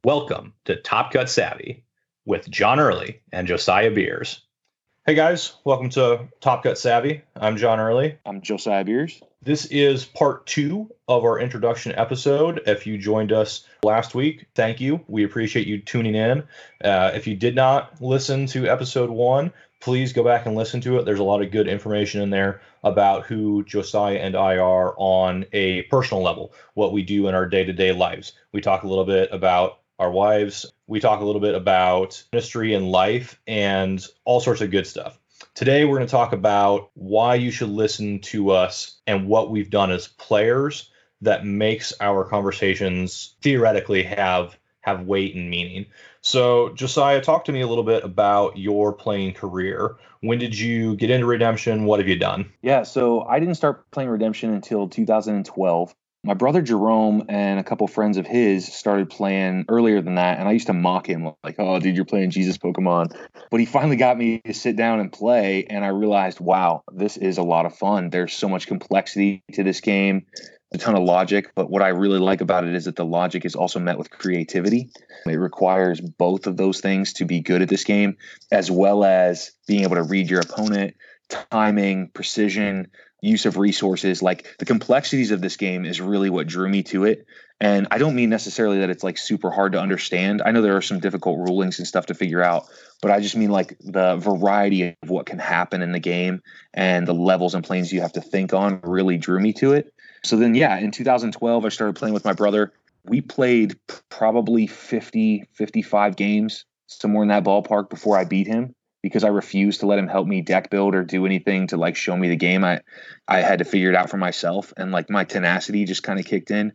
Welcome to Top Cut Savvy with John Early and Josiah Beers. Hey guys, welcome to Top Cut Savvy. I'm John Early. I'm Josiah Beers. This is part 2 of our introduction episode. If you joined us last week, thank you. We appreciate you tuning in. If you did not listen to episode 1, please go back and listen to it. There's a lot of good information in there about who Josiah and I are on a personal level, what we do in our day-to-day lives. We talk a little bit about our wives. We talk a little bit about ministry and life and all sorts of good stuff. Today, we're going to talk about why you should listen to us and what we've done as players that makes our conversations theoretically have weight and meaning. So, Josiah, talk to me a little bit about your playing career. When did you get into Redemption? What have you done? Yeah, so I didn't start playing Redemption until 2012. My brother Jerome and a couple friends of his started playing earlier than that, and I used to mock him like, "Oh, dude, you're playing Jesus Pokemon." But he finally got me to sit down and play, and I realized, wow, this is a lot of fun. There's so much complexity to this game, a ton of logic, but what I really like about it is that the logic is also met with creativity. It requires both of those things to be good at this game, as well as being able to read your opponent, timing, precision, use of resources. Like, the complexities of this game is really what drew me to it. And I don't mean necessarily that it's like super hard to understand. I know there are some difficult rulings and stuff to figure out, but I just mean like the variety of what can happen in the game and the levels and planes you have to think on really drew me to it. So then, yeah, in 2012, I started playing with my brother. We played probably 50, 55 games, somewhere in that ballpark, before I beat him, because I refused to let him help me deck build or do anything to like show me the game. I had to figure it out for myself, and like my tenacity just kind of kicked in.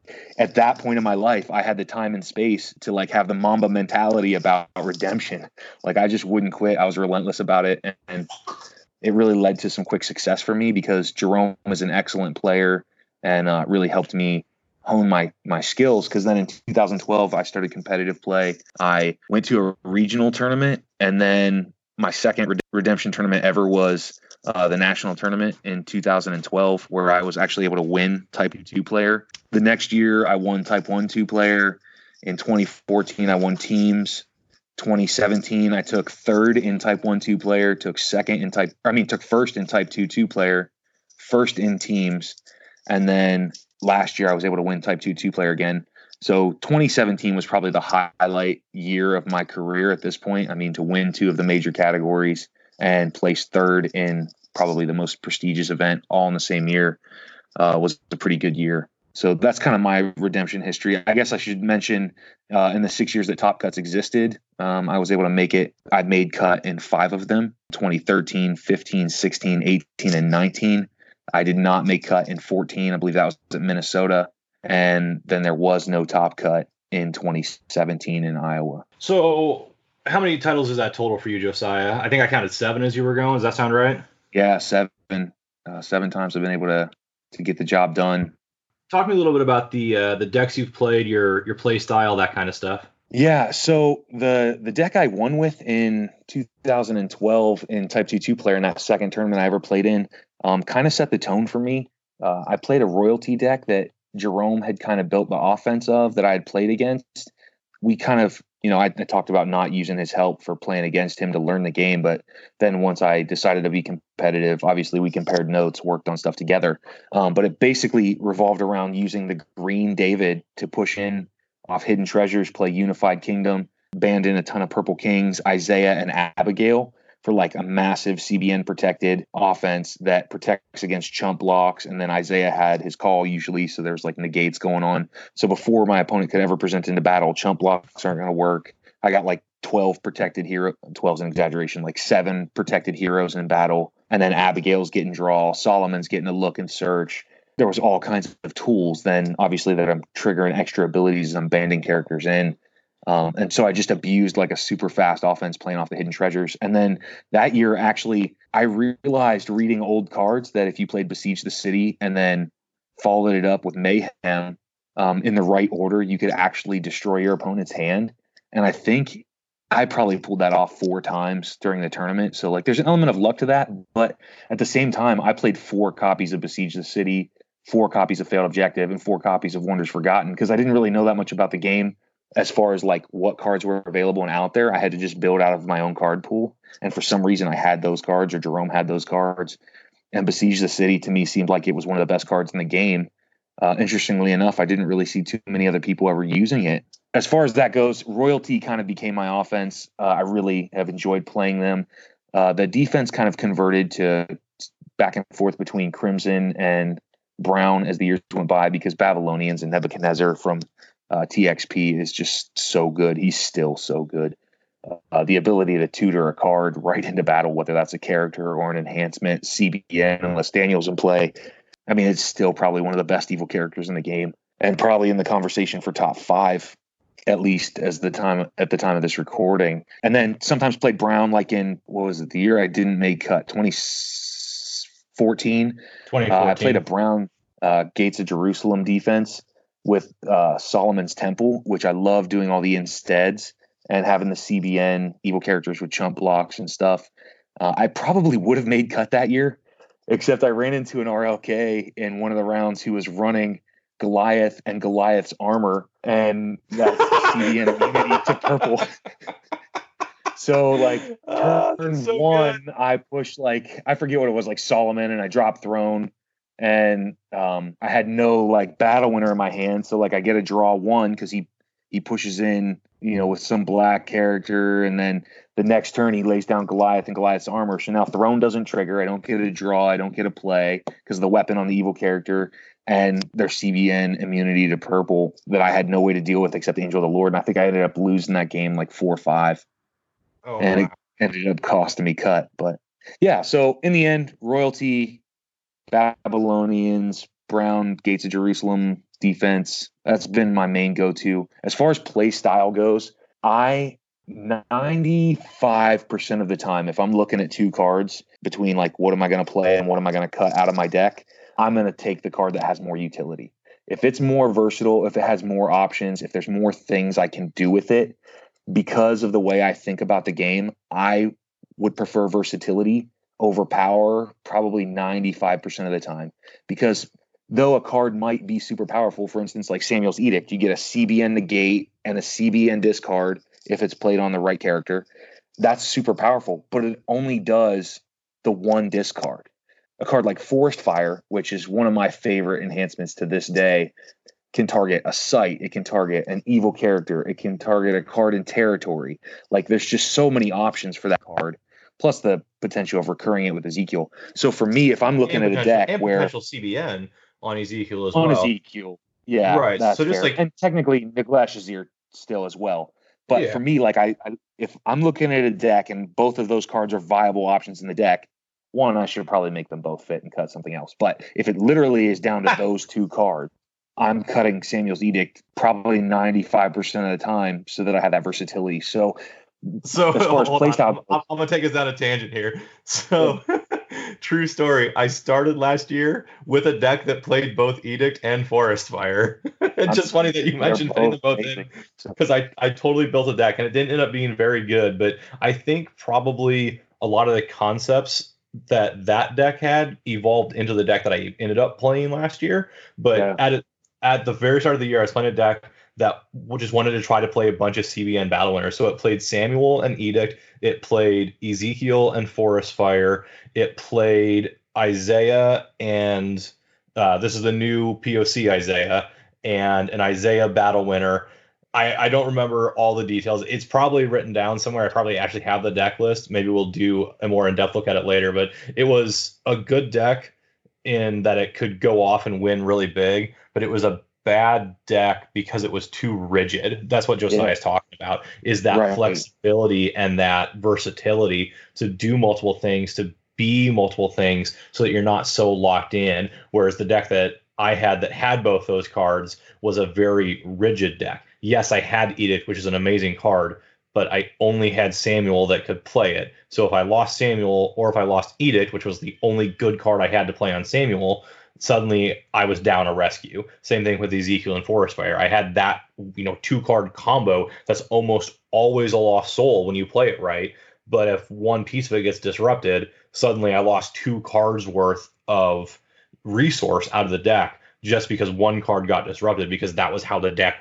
At that point in my life, I had the time and space to like have the Mamba mentality about redemption. Like, I just wouldn't quit. I was relentless about it, and it really led to some quick success for me because Jerome is an excellent player and really helped me hone my skills. Because then in 2012, I started competitive play. I went to a regional tournament, and then my second redemption tournament ever was the national tournament in 2012, where I was actually able to win Type 2 player. The next year, I won Type 1-2 player. In 2014, I won teams. 2017, I took third in Type 1-2 player, took first in Type 2-2 player, first in teams, and then last year I was able to win Type 2-2 player again. So 2017 was probably the highlight year of my career at this point. I mean, to win 2 of the major categories and place third in probably the most prestigious event all in the same year was a pretty good year. So that's kind of my redemption history. I guess I should mention in the 6 years that Top Cuts existed, I was able to make it. I made cut in 5 of them, 2013, 15, 16, 18, and 19. I did not make cut in 14. I believe that was at Minnesota. And then there was no Top Cut in 2017 in Iowa. So how many titles is that total for you, Josiah? I think I counted 7 as you were going. Does that sound right? Yeah, 7. 7 times I've been able to get the job done. Talk to me a little bit about the decks you've played, your play style, that kind of stuff. Yeah, so the deck I won with in 2012 in Type 2-2 player in that second tournament I ever played in kind of set the tone for me. I played a royalty deck that Jerome had kind of built the offense of that I had played against. We kind of, I talked about not using his help for playing against him to learn the game. But then once I decided to be competitive, obviously we compared notes, worked on stuff together. But it basically revolved around using the green David to push in off Hidden Treasures, play Unified Kingdom, banned in a ton of Purple Kings, Isaiah and Abigail for like a massive CBN protected offense that protects against chump blocks. And then Isaiah had his call usually, so there's like negates going on. So before my opponent could ever present into battle, chump blocks aren't going to work. I got like 12 protected hero, 12's an exaggeration, like 7 protected heroes in battle. And then Abigail's getting draw, Solomon's getting a look and search. There was all kinds of tools then, obviously, that I'm triggering extra abilities as I'm banding characters in. And so I just abused like a super fast offense playing off the Hidden Treasures. And then that year, actually, I realized reading old cards that if you played Besiege the City and then followed it up with Mayhem in the right order, you could actually destroy your opponent's hand. And I think I probably pulled that off 4 times during the tournament. So like there's an element of luck to that. But at the same time, I played 4 copies of Besiege the City, 4 copies of Failed Objective, and 4 copies of Wonders Forgotten because I didn't really know that much about the game. as far as like what cards were available and out there. I had to just build out of my own card pool. And for some reason I had those cards, or Jerome had those cards. And Besiege the City to me seemed like it was one of the best cards in the game. Interestingly enough, I didn't really see too many other people ever using it. As far as that goes, Royalty kind of became my offense. I really have enjoyed playing them. The defense kind of converted to back and forth between Crimson and Brown as the years went by, because Babylonians and Nebuchadnezzar from TXP is just so good. He's still so good. The ability to tutor a card right into battle, whether that's a character or an enhancement, CBN, unless Daniel's in play. I mean, it's still probably one of the best evil characters in the game, and probably in the conversation for top 5, at least at the time of this recording. And then sometimes played Brown, like in, what was it, the year I didn't make cut, 2014. I played a Brown Gates of Jerusalem defense with Solomon's Temple, which I love doing all the insteads and having the CBN evil characters with chump blocks and stuff. I probably would have made cut that year, except I ran into an RLK in one of the rounds who was running Goliath and Goliath's armor, and that's CBN immunity to purple. So like turn so one, good. I pushed like, I forget what it was, like Solomon, and I dropped Throne, and I had no like battle winner in my hand. So like I get a draw 1 because he pushes in, with some black character, and then the next turn he lays down Goliath and Goliath's armor. So now Throne doesn't trigger. I don't get a draw. I don't get a play because of the weapon on the evil character and their CBN immunity to purple that I had no way to deal with except Angel of the Lord. And I think I ended up losing that game like 4-5. And wow. It ended up costing me cut. But yeah, so in the end, Royalty, Babylonians, Brown, Gates of Jerusalem defense, that's been my main go-to. As far as play style goes, I 95% of the time, if I'm looking at 2 cards between like what am I going to play and what am I going to cut out of my deck, I'm going to take the card that has more utility. If it's more versatile, if it has more options, if there's more things I can do with it, because of the way I think about the game, I would prefer versatility over power probably 95% of the time. Because though a card might be super powerful, for instance, like Samuel's Edict, you get a CBN negate and a CBN discard if it's played on the right character. That's super powerful, but it only does the one discard. A card like Forest Fire, which is one of my favorite enhancements to this day, can target a site, it can target an evil character, it can target a card in territory. Like there's just so many options for that card, plus the potential of recurring it with Ezekiel. So for me, if I'm looking at a deck and where potential CBN on Ezekiel as well. On Ezekiel, yeah, right. That's so just fair. like, and technically Niglash is here still as well. But for me, like I if I'm looking at a deck and both of those cards are viable options in the deck, one, I should probably make them both fit and cut something else. But if it literally is down to those 2 cards, I'm cutting Samuel's Edict probably 95% of the time so that I have that versatility. So as far as playstyle, I'm going to take us down a tangent here. So true story. I started last year with a deck that played both Edict and Forest Fire. It's just funny that you mentioned putting them both in, because I totally built a deck and it didn't end up being very good. But I think probably a lot of the concepts that deck had evolved into the deck that I ended up playing last year. But at the very start of the year, I was playing a deck that just wanted to try to play a bunch of CBN battle winners. So it played Samuel and Edict. It played Ezekiel and Forest Fire. It played Isaiah and this is the new POC Isaiah and an Isaiah battle winner. I don't remember all the details. It's probably written down somewhere. I probably actually have the deck list. Maybe we'll do a more in-depth look at it later. But it was a good deck in that it could go off and win really big, but it was a bad deck because it was too rigid. That's what Josiah is talking about, is that flexibility and that versatility to do multiple things, to be multiple things, so that you're not so locked in. Whereas the deck that I had that had both those cards was a very rigid deck. Yes, I had Edict, which is an amazing card, but I only had Samuel that could play it. So if I lost Samuel, or if I lost Edict, which was the only good card I had to play on Samuel, suddenly I was down a rescue. Same thing with Ezekiel and Forest Fire. I had that 2-card combo that's almost always a lost soul when you play it right. But if one piece of it gets disrupted, suddenly I lost 2 cards worth of resource out of the deck just because one card got disrupted, because that was how the deck was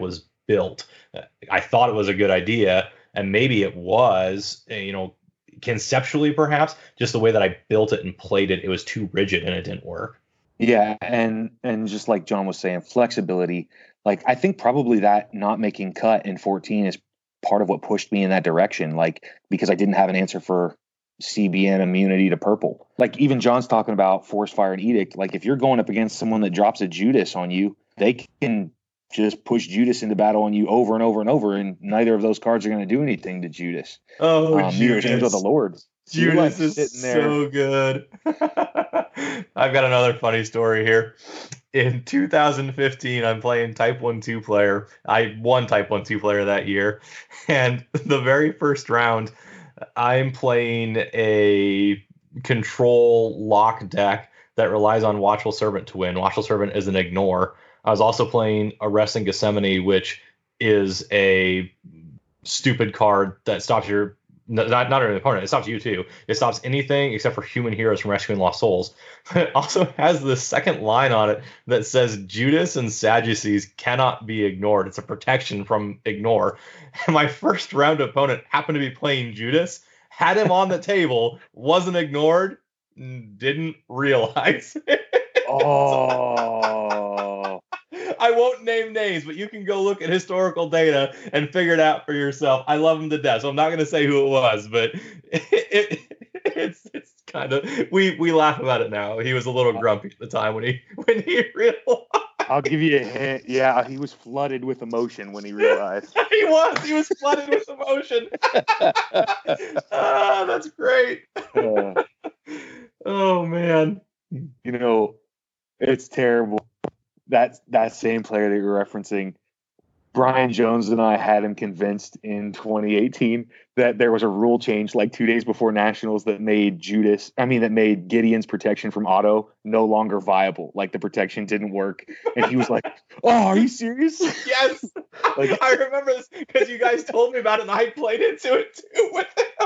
built. I thought it was a good idea, and maybe it was, conceptually perhaps, just the way that I built it and played it, it was too rigid and it didn't work. Yeah, and just like John was saying, flexibility. Like I think probably that not making cut in 14 is part of what pushed me in that direction. Like because I didn't have an answer for CBN immunity to purple. Like even John's talking about force fire and edict. Like if you're going up against someone that drops a Judas on you, they can just push Judas into battle on you over and over and over, and neither of those cards are going to do anything to Judas. Oh, neither is Angel of the Lord. So Judas is so good. I've got another funny story here. In 2015, I'm playing Type 1-2 player. I won Type 1-2 player that year. And the very first round, I'm playing a control lock deck that relies on Watchful Servant to win. Watchful Servant is an ignore. I was also playing Arrest in Gethsemane, which is a stupid card that stops your not an opponent. It stops you too. It stops anything except for human heroes from rescuing lost souls. It also has the second line on it that says Judas and Sadducees cannot be ignored. It's a protection from ignore. And my first round opponent happened to be playing Judas, had him on the table, wasn't ignored, didn't realize it. Oh. I won't name names, but you can go look at historical data and figure it out for yourself. I love him to death, so I'm not going to say who it was, but it's kind of we laugh about it now. He was a little grumpy at the time when he realized. I'll give you a hint. Yeah, he was flooded with emotion when he realized. He was flooded with emotion. That's great. Oh man. It's terrible. That same player that you're referencing, Brian Jones and I had him convinced in 2018 that there was a rule change like 2 days before Nationals that made Gideon's protection from auto no longer viable. Like the protection didn't work. And he was like, "Oh, are you serious?" Yes. Like, I remember this because you guys told me about it and I played into it too with him.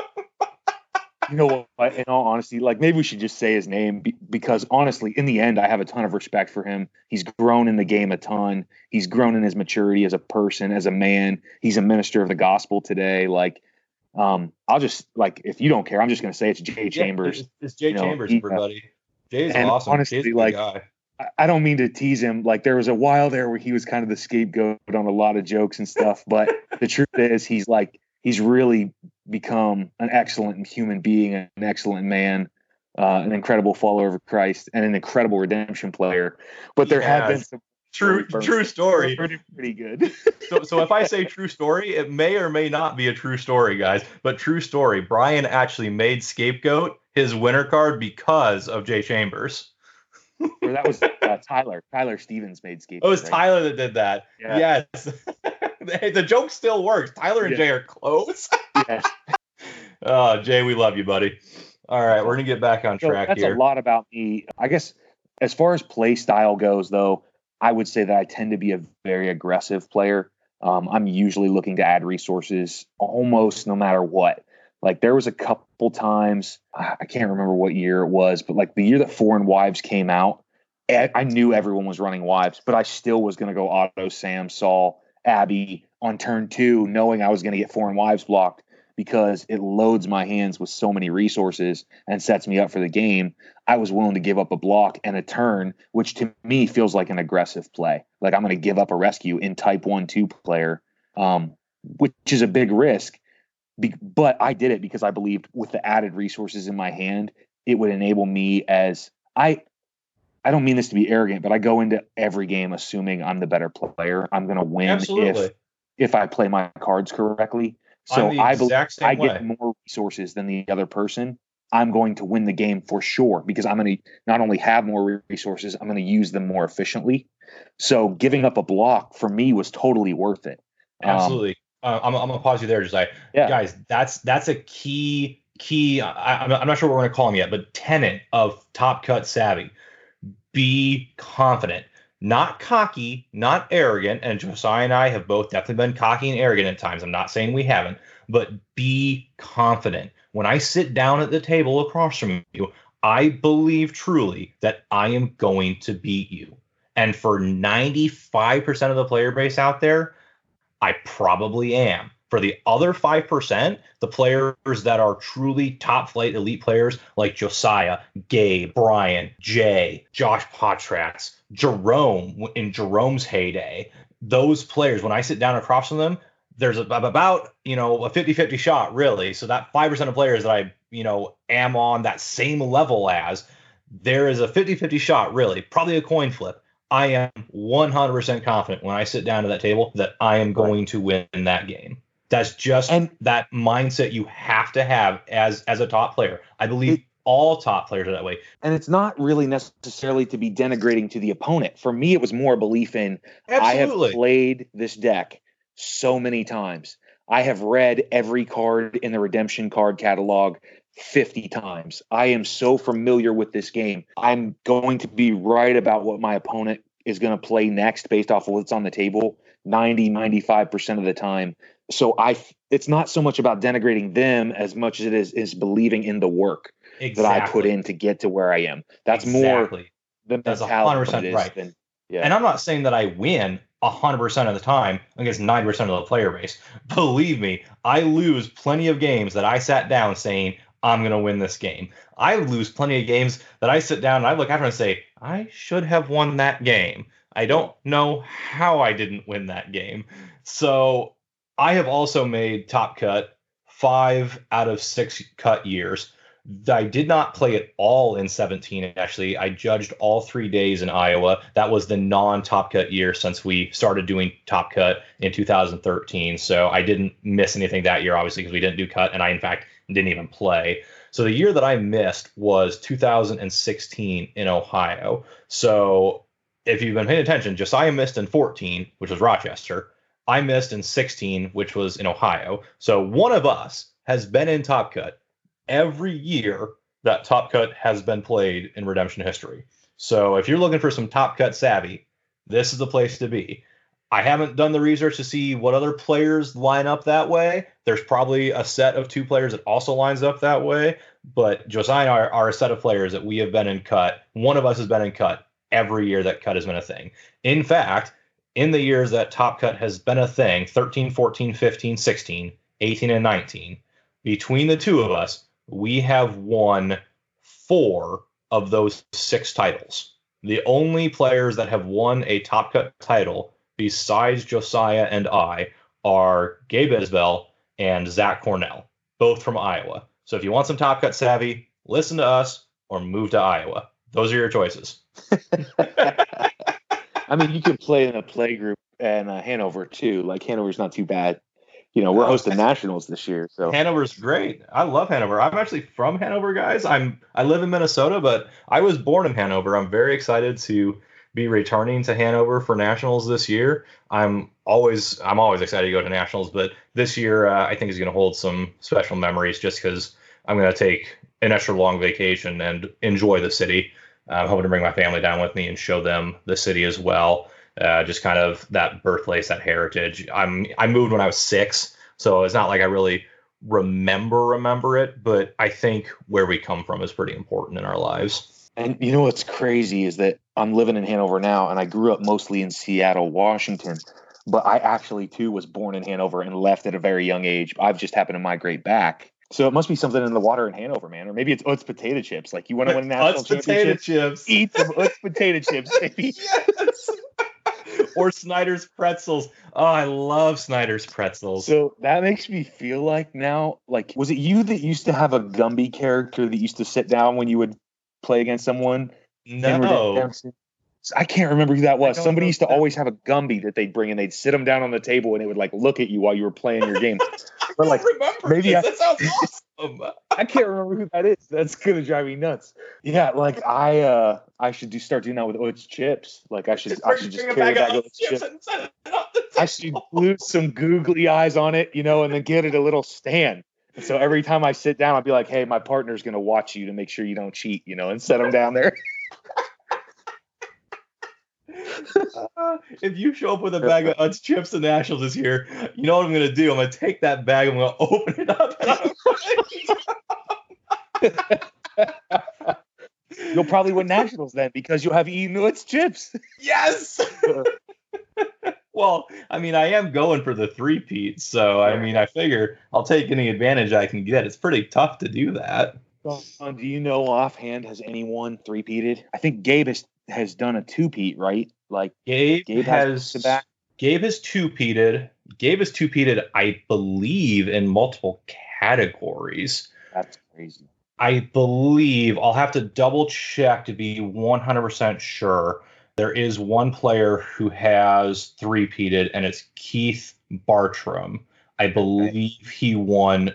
You know what? In all honesty, like maybe we should just say his name because honestly, in the end, I have a ton of respect for him. He's grown in the game a ton. He's grown in his maturity as a person, as a man. He's a minister of the gospel today. Like, I'll just if you don't care, I'm just going to say it's Jay Chambers. It's Jay Chambers, everybody. Jay's awesome. Honestly, Jay's a good guy. I don't mean to tease him. Like there was a while there where he was kind of the scapegoat on a lot of jokes and stuff. But the truth is, he's really become an excellent human being, an excellent man, an incredible follower of Christ, and an incredible redemption player. But there have been some true story. Pretty good. So if I say true story, it may or may not be a true story, guys. But true story. Brian actually made Scapegoat his winner card because of Jay Chambers. Or that was Tyler. Tyler Stevens made Scapegoat. Oh, it was right? Tyler that did that. Yeah. Yes. The joke still works. Tyler and Jay are close. Yes. Oh, Jay, we love you, buddy. All right, we're going to get back on track that's here. That's a lot about me. I guess as far as play style goes, though, I would say that I tend to be a very aggressive player. I'm usually looking to add resources almost no matter what. Like there was a couple times, I can't remember what year it was, but like the year that Foreign Wives came out, I knew everyone was running Wives, but I still was going to go auto Sam, Saul, Abby on turn 2, knowing I was going to get Foreign Wives blocked because it loads my hands with so many resources and sets me up for the game. I was willing to give up a block and a turn, which to me feels like an aggressive play. Like I'm going to give up a rescue in Type 1-2 player, which is a big risk. But I did it because I believed with the added resources in my hand, it would enable me as I don't mean this to be arrogant, but I go into every game assuming I'm the better player. I'm going to win if I play my cards correctly. So I get more resources than the other person. I'm going to win the game for sure because I'm going to not only have more resources, I'm going to use them more efficiently. So giving up a block for me was totally worth it. Absolutely. I'm gonna pause you there, Josiah. Guys, that's a key. I'm not sure what we're gonna call him yet, but tenet of Top Cut Savvy. Be confident, not cocky, not arrogant. And Josiah and I have both definitely been cocky and arrogant at times. I'm not saying we haven't, but be confident. When I sit down at the table across from you, I believe truly that I am going to beat you. And for 95% of the player base out there, I probably am. For the other 5%, the players that are truly top flight elite players like Josiah, Gabe, Brian, Jay, Josh Potratz, Jerome in Jerome's heyday, those players, when I sit down across from them, there's about a 50-50 shot, really. So that 5% of players that I am on that same level as, there is a 50-50 shot, really, probably a coin flip. I am 100% confident when I sit down to that table that I am going to win that game. That's just that mindset you have to have as a top player. I believe all top players are that way. And it's not really necessarily to be denigrating to the opponent. For me, it was more a belief in Absolutely. I have played this deck so many times. I have read every card in the redemption card catalog 50 times. I am so familiar with this game. I'm going to be right about what my opponent is going to play next based off of what's on the table 95% of the time. So it's not so much about denigrating them as much as it is believing in the work that I put in to get to where I am. That's more the mentality. That's 100% right. And I'm not saying that I win 100% of the time against 90% of the player base. Believe me, I lose plenty of games that I sat down saying, I'm going to win this game. I lose plenty of games that I sit down and I look after and say, I should have won that game. I don't know how I didn't win that game. So I have also made Top Cut 5 out of 6 cut years. I did not play it all in 17, actually. I judged all 3 days in Iowa. That was the non-Top Cut year since we started doing Top Cut in 2013. So I didn't miss anything that year, obviously, because we didn't do cut. And I, in fact, didn't even play. So the year that I missed was 2016 in Ohio. So if you've been paying attention, Josiah missed in 14, which was Rochester. I missed in 16, which was in Ohio. So one of us has been in Top Cut every year that Top Cut has been played in Redemption history. So if you're looking for some Top Cut savvy, this is the place to be. I haven't done the research to see what other players line up that way. There's probably a set of 2 players that also lines up that way, but Josiah and I are a set of players that we have been in cut. One of us has been in cut every year that cut has been a thing. In fact, in the years that Top Cut has been a thing, 13, 14, 15, 16, 18, and 19, between the 2 of us, we have won 4 of those 6 titles. The only players that have won a Top Cut title besides Josiah and I are Gabe Isbell and Zach Cornell, both from Iowa. So if you want some Top Cut savvy, listen to us or move to Iowa. Those are your choices. I mean, you could play in a play group in Hanover too. Like Hanover's not too bad. We're hosting nationals this year. So Hanover's great. I love Hanover. I'm actually from Hanover, guys. I live in Minnesota, but I was born in Hanover. I'm very excited to be returning to Hanover for nationals this year. I'm always excited to go to nationals, but this year I think is going to hold some special memories just because I'm going to take an extra long vacation and enjoy the city. I'm hoping to bring my family down with me and show them the city as well. Just kind of that birthplace, that heritage. I moved when I was 6, so it's not like I really remember it, but I think where we come from is pretty important in our lives. And you know what's crazy is that I'm living in Hanover now, and I grew up mostly in Seattle, Washington. But I actually, too, was born in Hanover and left at a very young age. I've just happened to migrate back. So it must be something in the water in Hanover, man. Or maybe it's Utz potato chips. Like, you want to win a national championship? Chips. Eat some Utz potato chips, baby. Yes. Or Snyder's pretzels. Oh, I love Snyder's pretzels. So that makes me feel like now, like, was it you that used to have a Gumby character that used to sit down when you would play against someone? No. I can't remember who that was. Somebody used to always have a Gumby that they'd bring and they'd sit them down on the table and it would like look at you while you were playing your game. But like, maybe that sounds awesome. I can't remember who that is. That's gonna drive me nuts. Yeah, like I should start doing that with Utz chips. Like I should just carry a bag of Utz chips. And set it up the table. I should glue some googly eyes on it, and then get it a little stand. And so every time I sit down, I'll be like, "Hey, my partner's gonna watch you to make sure you don't cheat," and set them down there. If you show up with a bag of Utz chips to nationals this year, you know what I'm going to do? I'm going to take that bag, I'm going to open it up. You'll probably win nationals then because you'll have eaten Utz chips. Yes. Well, I mean, I am going for the three-peat, so I mean, I figure I'll take any advantage I can get. It's pretty tough to do that. Do you know offhand, has anyone three-peated? I think Gabe has done a two-peat, right? Like Gabe Gabe has has back. Gabe has two-peated. Gabe has two-peated, I believe, in multiple categories. That's crazy. I believe I'll have to double check to be 100% sure. There is one player who has three-peated, and it's Keith Bartram. I believe he won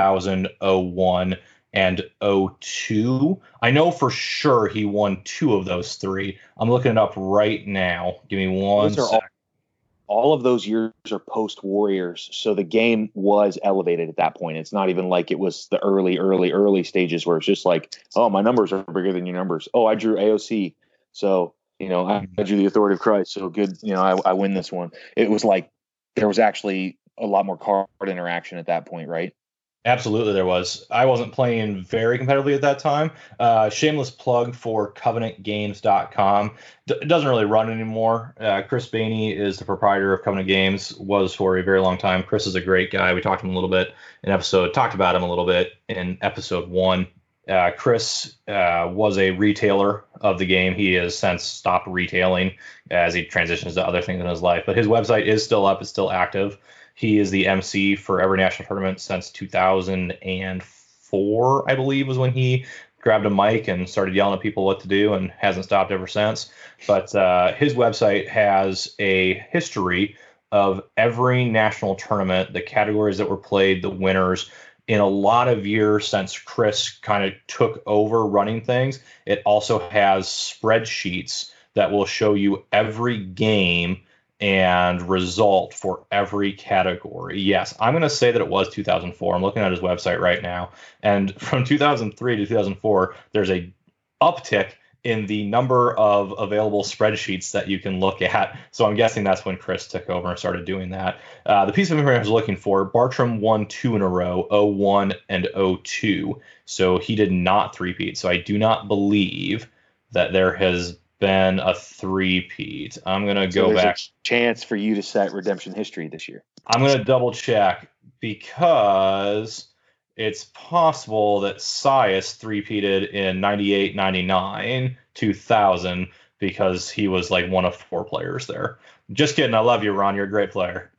2001 and '02. I know for sure he won two of those three. I'm looking it up right now. Give me one sec. All of those years are post Warriors, so the game was elevated at that point. It's not even like it was the early stages where it's just like, oh, my numbers are bigger than your numbers. Oh, I drew AOC, so I drew the Authority of Christ, so good. I win this one. It was like there was actually a lot more card interaction at that point, right? Absolutely, there was. I wasn't playing very competitively at that time. Shameless plug for CovenantGames.com. It doesn't really run anymore. Chris Bainey is the proprietor of Covenant Games, was for a very long time. Chris is a great guy. We talked to him a little bit talked about him a little bit in episode 1. Chris was a retailer of the game. He has since stopped retailing as he transitions to other things in his life. But his website is still up. It's still active. He is the MC for every national tournament since 2004, I believe, was when he grabbed a mic and started yelling at people what to do, and hasn't stopped ever since. But his website has a history of every national tournament, the categories that were played, the winners. In a lot of years since Chris kind of took over running things, it also has spreadsheets that will show you every game and result for every category. Yes, I'm going to say that it was 2004. I'm looking at his website right now. And from 2003 to 2004, there's a uptick in the number of available spreadsheets that you can look at. So I'm guessing that's when Chris took over and started doing that. The piece of information I was looking for, Bartram won 2 in a row, '01 and '02. So he did not three-peat. So I do not believe that there has been a three-peat. I'm going to go back. A chance for you to set redemption history this year. I'm going to double check because it's possible that Sias three-peated in 98, 99, 2000 because he was like one of 4 players there. Just kidding. I love you, Ron. You're a great player.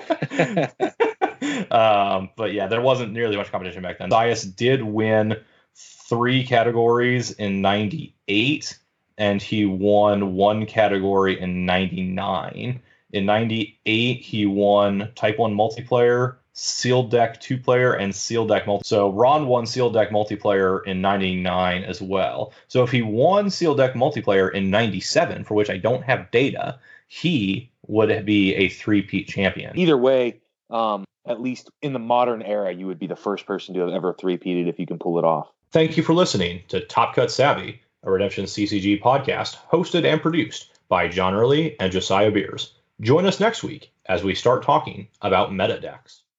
But yeah, there wasn't nearly much competition back then. Sias did win 3 categories in 98. And he won 1 category in 99. In 98, he won Type 1 multiplayer, Sealed Deck 2-player, and Sealed Deck multiplayer. So Ron won Sealed Deck multiplayer in 99 as well. So if he won Sealed Deck multiplayer in 97, for which I don't have data, he would be a three-peat champion. Either way, at least in the modern era, you would be the first person to have ever three-peated if you can pull it off. Thank you for listening to Top Cut Savvy, a Redemption CCG podcast hosted and produced by John Early and Josiah Beers. Join us next week as we start talking about meta decks.